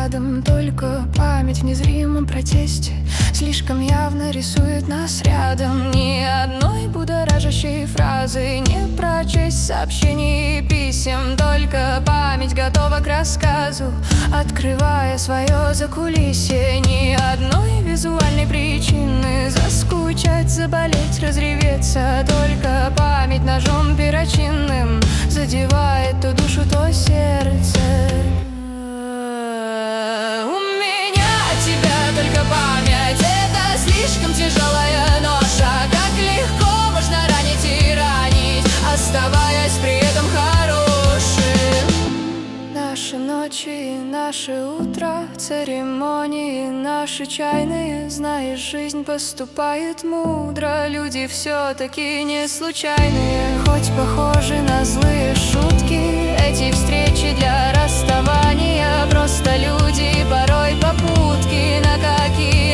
рядом, только память в незримом протесте слишком явно рисует нас рядом. Ни одной будоражащей фразы не прочесть сообщений и писем, только память готова к рассказу, открывая свое закулисье. Ни одной визуальной причины заскучать, заболеть, разреветься, только память ножом перочинным задевает то душу, то сердце. У меня от тебя только память, это слишком тяжелая ноша. Как легко можно ранить и ранить, оставаясь при этом хорошим. Наши ночи, наши утра, церемонии, наши чайные. Знаешь, жизнь поступает мудро, люди все-таки не случайные. Хоть похожи на злые шутки, эти встречи для расставания, просто люди, порой попутки, на какие